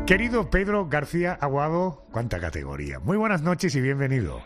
Querido Pedro García Aguado, cuánta categoría. Muy buenas noches y bienvenido.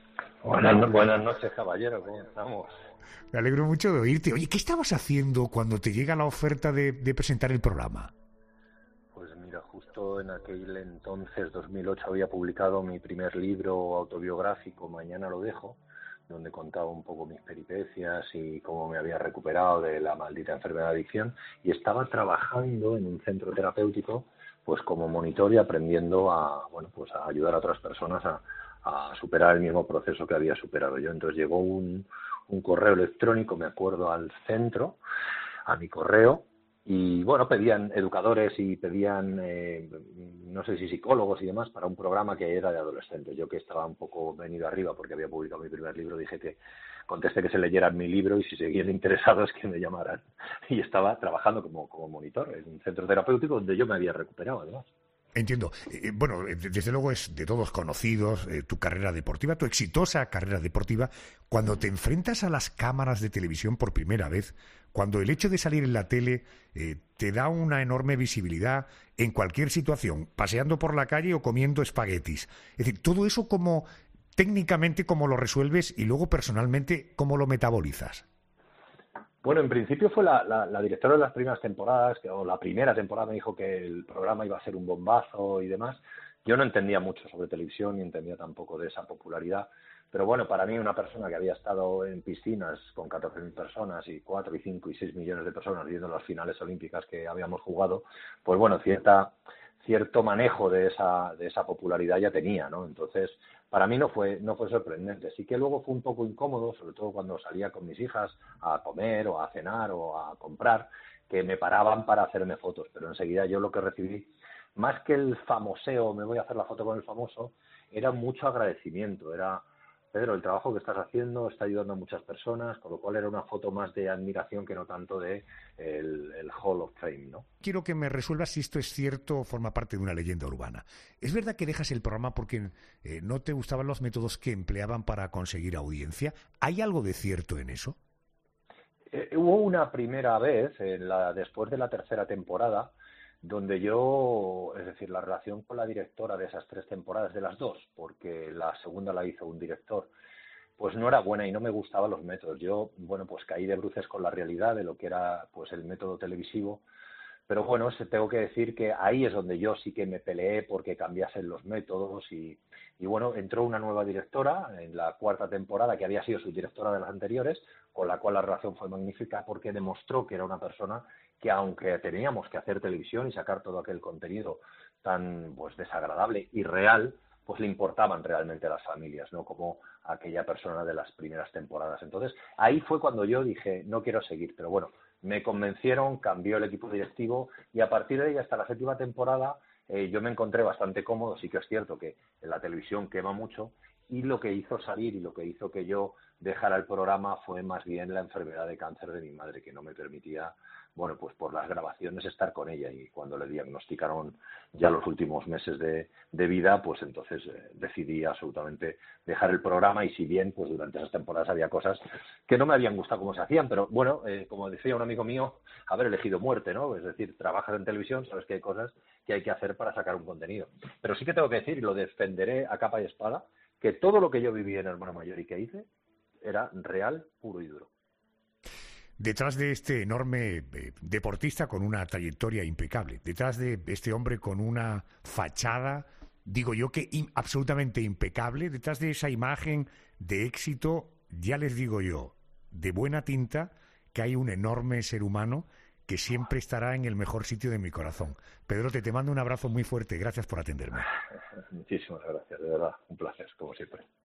Buenas noches, caballero, ¿cómo estamos? Me alegro mucho de oírte. Oye, ¿qué estabas haciendo cuando te llega la oferta de presentar el programa? Pues mira, justo en aquel entonces, 2008, había publicado mi primer libro autobiográfico, Mañana lo dejo, donde contaba un poco mis peripecias y cómo me había recuperado de la maldita enfermedad de adicción, y estaba trabajando en un centro terapéutico pues como monitor y aprendiendo a ayudar a otras personas a superar el mismo proceso que había superado yo. Entonces llegó un correo electrónico, me acuerdo, al centro, a mi correo, y bueno, pedían educadores y pedían, no sé si psicólogos y demás, para un programa que era de adolescentes. Yo, que estaba un poco venido arriba porque había publicado mi primer libro, contesté que se leyeran mi libro y si seguían interesados que me llamaran. Y estaba trabajando como monitor en un centro terapéutico donde yo me había recuperado, además. Entiendo. Desde luego es de todos conocidos tu carrera deportiva, tu exitosa carrera deportiva. Cuando te enfrentas a las cámaras de televisión por primera vez, cuando el hecho de salir en la tele te da una enorme visibilidad en cualquier situación, paseando por la calle o comiendo espaguetis. Es decir, todo eso como técnicamente cómo lo resuelves y luego personalmente cómo lo metabolizas. Bueno, en principio fue la directora de las primeras temporadas, o la primera temporada, me dijo que el programa iba a ser un bombazo y demás. Yo no entendía mucho sobre televisión ni entendía tampoco de esa popularidad, pero bueno, para mí, una persona que había estado en piscinas con 14.000 personas y 4 y 5 y 6 millones de personas viendo las finales olímpicas que habíamos jugado, pues bueno, cierto manejo de esa popularidad ya tenía, ¿no? Entonces, para mí no fue sorprendente. Sí que luego fue un poco incómodo, sobre todo cuando salía con mis hijas a comer o a cenar o a comprar, que me paraban para hacerme fotos, pero enseguida yo lo que recibí, más que el famoseo, me voy a hacer la foto con el famoso, era mucho agradecimiento. Era: Pedro, el trabajo que estás haciendo está ayudando a muchas personas, con lo cual era una foto más de admiración que no tanto de el Hall of Fame, ¿no? Quiero que me resuelvas si esto es cierto o forma parte de una leyenda urbana. ¿Es verdad que dejas el programa porque no te gustaban los métodos que empleaban para conseguir audiencia? ¿Hay algo de cierto en eso? Hubo una primera vez, después de la tercera temporada, donde yo, es decir, la relación con la directora de esas 3 temporadas, de las dos, porque la segunda la hizo un director, pues no era buena y no me gustaban los métodos. Yo, bueno, pues caí de bruces con la realidad de lo que era pues el método televisivo. Pero bueno, tengo que decir que ahí es donde yo sí que me peleé porque cambiasen los métodos y bueno, entró una nueva directora en la 4ª temporada, que había sido subdirectora de las anteriores, con la cual la relación fue magnífica porque demostró que era una persona que, aunque teníamos que hacer televisión y sacar todo aquel contenido tan pues desagradable y real, pues le importaban realmente a las familias, no como aquella persona de las primeras temporadas. Entonces, ahí fue cuando yo dije, no quiero seguir, pero bueno, me convencieron, cambió el equipo directivo y a partir de ahí, hasta la 7ª temporada, yo me encontré bastante cómodo. Sí que es cierto que en la televisión quema mucho, y lo que hizo salir y lo que hizo que yo dejara el programa fue más bien la enfermedad de cáncer de mi madre, que no me permitía, bueno, pues por las grabaciones, estar con ella, y cuando le diagnosticaron ya los últimos meses de vida, pues entonces decidí absolutamente dejar el programa. Y si bien pues durante esas temporadas había cosas que no me habían gustado cómo se hacían, pero bueno, como decía un amigo mío, haber elegido muerte, ¿no? Es decir, trabajas en televisión, sabes que hay cosas que hay que hacer para sacar un contenido. Pero sí que tengo que decir, y lo defenderé a capa y espada, que todo lo que yo viví en Hermano Mayor y que hice era real, puro y duro. Detrás de este enorme deportista con una trayectoria impecable, detrás de este hombre con una fachada, digo yo que absolutamente impecable, detrás de esa imagen de éxito, ya les digo yo, de buena tinta, que hay un enorme ser humano que siempre estará en el mejor sitio de mi corazón. Pedro, te mando un abrazo muy fuerte. Gracias por atenderme. Muchísimas gracias, de verdad. Un placer, como siempre.